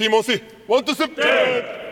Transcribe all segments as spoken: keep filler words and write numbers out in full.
ティモシーワンツースリー。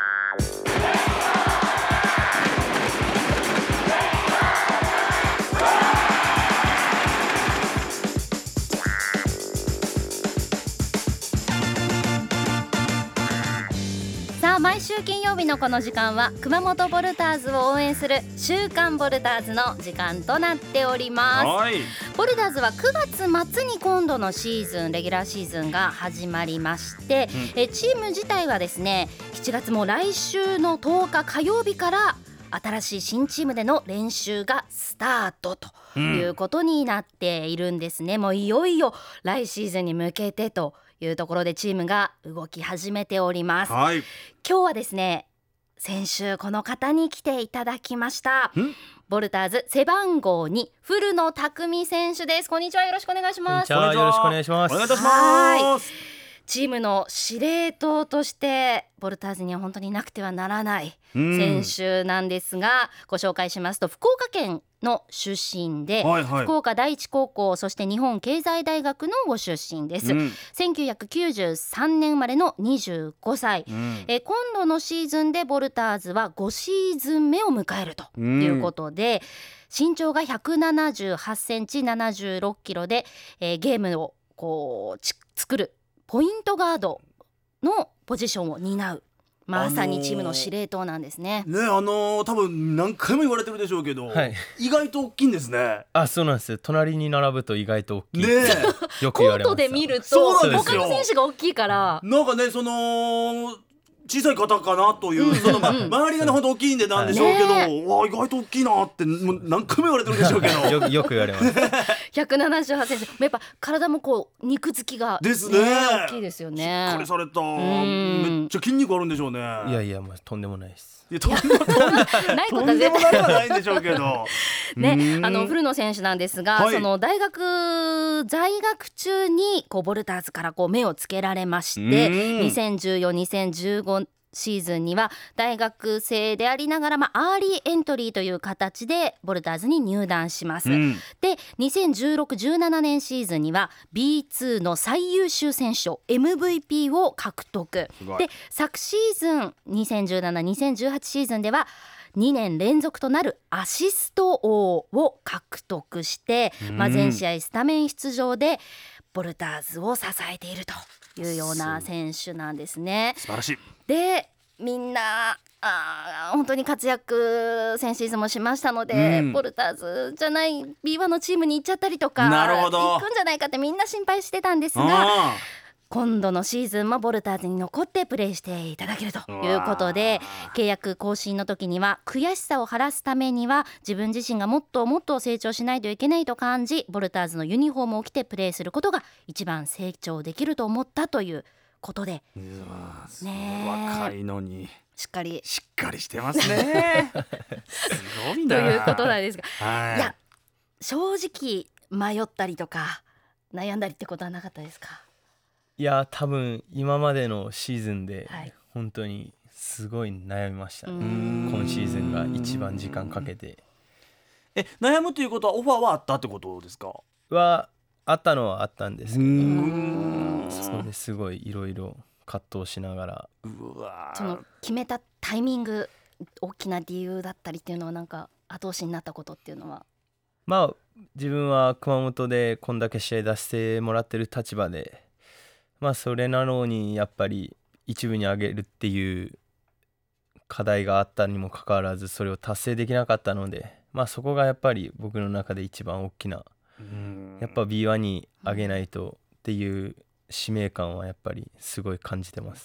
さあ毎週金曜日のこの時間は熊本ボルターズを応援する週刊ボルターズの時間となっております。 はい、 ボルターズはくがつまつに今度のシーズンレギュラーシーズンが始まりまして、うん、えチーム自体はですねしちがつも来週のとおか火曜日から新しい新チームでの練習がスタートということになっているんですね、うん、もういよいよ来シーズンに向けてというところでチームが動き始めております、 はい、 今日はですね先週この方に来ていただきました。ボルターズ背番号に古野拓実選手です。こんにちは、よろしくお願いします。 こんにちは、よろしくお願いします。 お願いいたします。 チームの司令塔としてボルターズには本当になくてはならない選手なんですが、ご紹介しますと福岡県の出身で、はいはい、福岡第一高校そして日本経済大学のご出身です、うん、せんきゅうひゃくきゅうじゅうさんねん生まれのにじゅうごさい、うん、え今度のシーズンでボルターズはごシーズン目を迎えるということで、うん、身長がひゃくななじゅうはちセンチななじゅうろっキロで、えー、ゲームをこう作るポイントガードのポジションを担うまさにチームの司令塔なんですね。 ね、あのー、多分何回も言われてるでしょうけど、はい、意外と大きいんですね。 あ、そうなんです。隣に並ぶと意外と大きい、ね、よく言われます。コートで見ると他の選手が大きいからなんかねその小さい方かなという、うん、その、ま、周りがね本当大きいんでなんでしょうけど、はい、わ意外と大きいなってもう何回も言われてるでしょうけどよ, よく言われますひゃくななじゅうはちセンチやっぱ体もこう肉付きが、ね、 ですね大きいですよね。 しっかりされためっちゃ筋肉あるんでしょうね。 いやいや、まあ、とんでもないです。 いやとんでもないことは絶対ないんでしょうけどね、あの古野選手なんですが、はい、その大学在学中にこうボルターズからこう目をつけられまして、にせんじゅうよん、にせんじゅうごシーズンには大学生でありながら、まあ、アーリーエントリーという形でボルターズに入団します、うん、でにせんじゅうろく、じゅうななねんシーズンには ビーツー の最優秀選手賞 エムブイピー を獲得で昨シーズンにせんじゅうなな、にせんじゅうはちシーズンではにねん連続となるアシスト王を獲得して、うんまあ、全試合スタメン出場でボルターズを支えているというような選手なんですね。 素晴らしい。 でみんなあ本当に活躍先シーズンもしましたので、うん、ボルターズじゃない ビーワン のチームに行っちゃったりとかなるほど行くんじゃないかってみんな心配してたんですが、今度のシーズンもボルターズに残ってプレーしていただけるということで、契約更新の時には悔しさを晴らすためには自分自身がもっともっと成長しないといけないと感じ、ボルターズのユニフォームを着てプレーすることが一番成長できると思ったということで、 うわね、若いのにしっかりしっかりしてますねすごいなということなんですが、 はい、 いや正直迷ったりとか悩んだりってことはなかったですか？ いや多分今までのシーズンで本当にすごい悩みました、ね、今シーズンが一番時間かけて。 え悩むということはオファーはあったってことですか？ はあったのはあったんですけど、うーんそうですごいいろいろ葛藤しながら、 うわその決めたタイミング大きな理由だったりっていうのはなんか後押しになったことっていうのは、 まあ自分は熊本でこんだけ試合出してもらってる立場で、まあそれなのにやっぱり一部に上げるっていう課題があったにもかかわらずそれを達成できなかったので、まあそこがやっぱり僕の中で一番大きな、やっぱ ビーワン に上げないとっていう使命感はやっぱりすごい感じてます。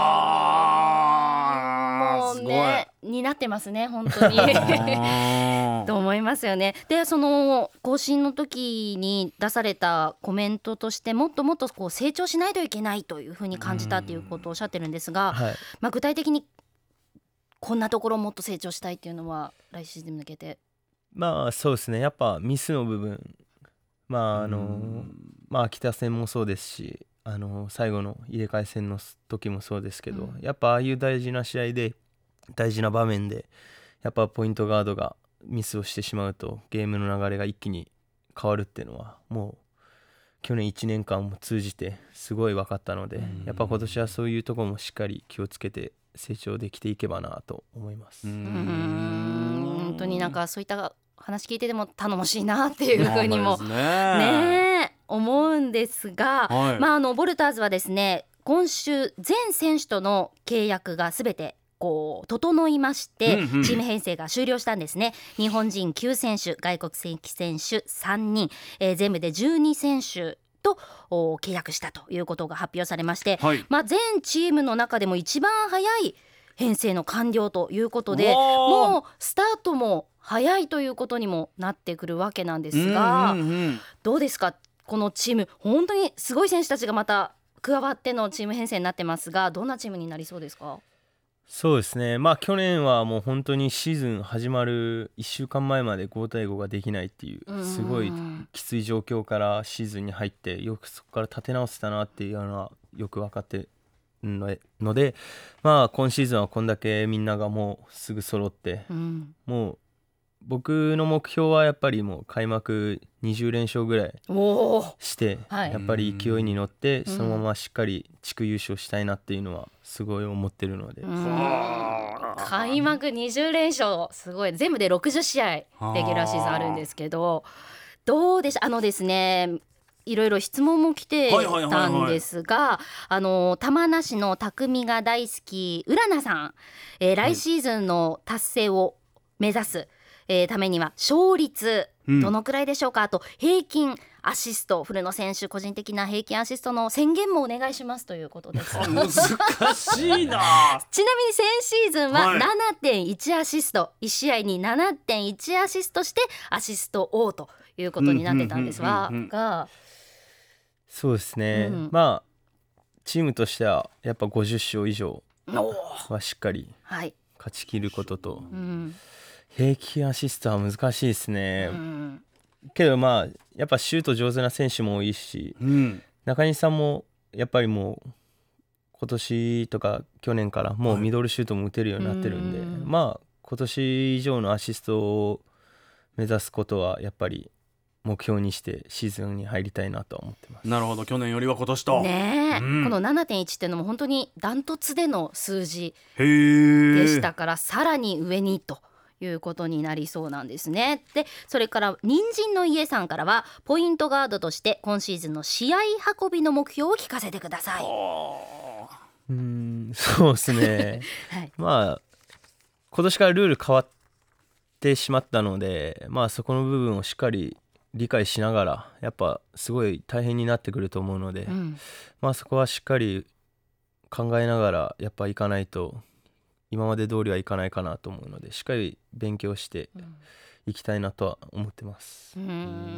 はあ、 もうね担ってますね本当にと思いますよね。でその更新の時に出されたコメントとしてもっともっとこう成長しないといけないというふうに感じたっていうことをおっしゃってるんですが、 はい、 まあ、具体的にこんなところもっと成長したいっていうのは来シーズンに向けて、 まあそうですね、やっぱミスの部分、まああのまあ秋田戦もそうですし、あの最後の入れ替え戦の時もそうですけど、うん、やっぱああいう大事な試合で大事な場面でやっぱポイントガードがミスをしてしまうとゲームの流れが一気に変わるっていうのはもう去年いちねんかんも通じてすごい分かったので、やっぱ今年はそういうところもしっかり気をつけて成長できていけばなと思います。 うーん本当になんかそういった話聞いてても頼もしいなっていうふうにもねね思うんですが、 はい、 まあ、あのボルターズはですね今週全選手との契約がすべてこう整いまして、 うんうん、 チーム編成が終了したんですね。日本人きゅう選手、外国籍選手さんにん、えー、全部でじゅうに選手と契約したということが発表されまして、 はい、 まあ、全チームの中でも一番早い編成の完了ということで、もうスタートも早いということにもなってくるわけなんですが、 うんうんうん、 どうですかこのチーム、本当にすごい選手たちがまた加わってのチーム編成になってますが、どんなチームになりそうですか？ そうですね、まあ去年はもう本当にシーズン始まるいっしゅうかんまえまでごたいごができないっていうすごいきつい状況からシーズンに入って、よくそこから立て直せたなっていうのはよく分かってるので、まあ今シーズンはこんだけみんながもうすぐ揃って、うん、もう僕の目標はやっぱりもう開幕にじゅうれんしょうぐらいして、はい、やっぱり勢いに乗ってそのまましっかり地区優勝したいなっていうのはすごい思ってるので、 開幕にじゅうれんしょうすごい、全部でろくじゅっしあいレギュラーシーズンあるんですけど、どうでしょう。あのですねいろいろ質問も来てたんですが、はいはいはいはい、あの玉名市の匠が大好きうらなさん、えー、来シーズンの達成を目指す、えー、ためには勝率どのくらいでしょうか、うん、あと平均アシスト、古野選手個人的な平均アシストの宣言もお願いしますということです。 難しいなちなみに先シーズンは ななてんいち アシスト、はい、いち試合に ななてんいち アシストしてアシスト王ということになってたんですが、 そうですね、うん、まあチームとしてはやっぱごじゅっしょう以上はしっかり勝ち切ることと、はい、うん、平均アシストは難しいですね、うん、けどまあやっぱシュート上手な選手も多いし、うん、中西さんもやっぱりもう今年とか去年からもうミドルシュートも打てるようになってるんで、はい、まあ今年以上のアシストを目指すことはやっぱり目標にしてシーズンに入りたいなとは思ってます。 なるほど、去年よりは今年と、 ね、うん、この ななてんいち っていうのも本当にダントツでの数字でしたから、さらに上にということになりそうなんですね。でそれから人参の家さんからは、ポイントガードとして今シーズンの試合運びの目標を聞かせてください。 うーんそうですね、はい、まあ今年からルール変わってしまったので、まあそこの部分をしっかり理解しながらやっぱすごい大変になってくると思うので、うん、まあそこはしっかり考えながらやっぱいかないと今まで通りはいかないかなと思うので、しっかり勉強していきたいなとは思ってます。 うん、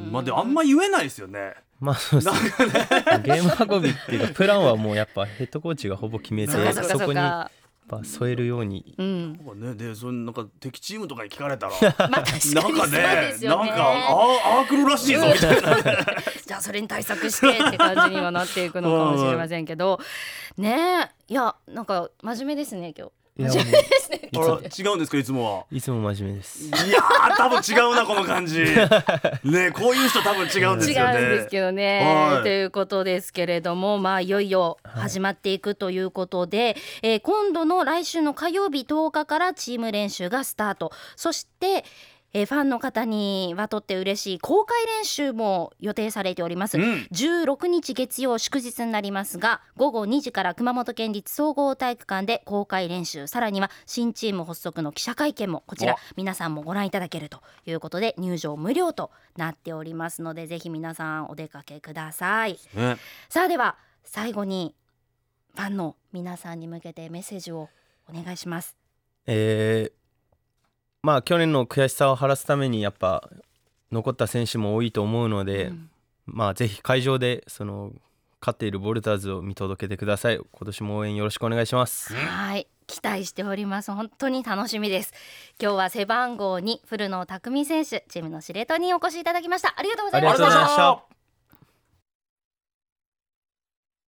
まあでもあんま言えないですよね。 まあそうですねゲーム運びっていうかプランはもうやっぱヘッドコーチがほぼ決めてそこに添えるように、うん、 ね、でそのなんか敵チームとかに聞かれたらまあ確かにそうですよね、 なんかああ来るらしいぞみたいなじゃあそれに対策してって感じにはなっていくのかもしれませんけどね。えいやなんか真面目ですね今日。 いや真面目ですねあら違うんですか、いつもは。 いつも真面目です。 いやー多分違うなこの感じね、こういう人多分違うんですよね。 違うんですけどね、はい、ということですけれども、まあいよいよ始まっていくということで、はい、えー、今度の来週の火曜日とおかからチーム練習がスタート。そしてえー、ファンの方にはとって嬉しい公開練習も予定されております、うん、じゅうろくにち月曜祝日になりますが、ごごにじから熊本県立総合体育館で公開練習、さらには新チーム発足の記者会見もこちら皆さんもご覧いただけるということで、入場無料となっておりますので、ぜひ皆さんお出かけください、ね、さあでは最後にファンの皆さんに向けてメッセージをお願いします。 えーまあ去年の悔しさを晴らすためにやっぱ残った選手も多いと思うので、うん、まあぜひ会場でその勝っているボルターズを見届けてください。今年も応援よろしくお願いします。 はい、期待しております。本当に楽しみです。今日は背番号に古野拓実選手、チームの司令塔にお越しいただきました。ありがとうございました。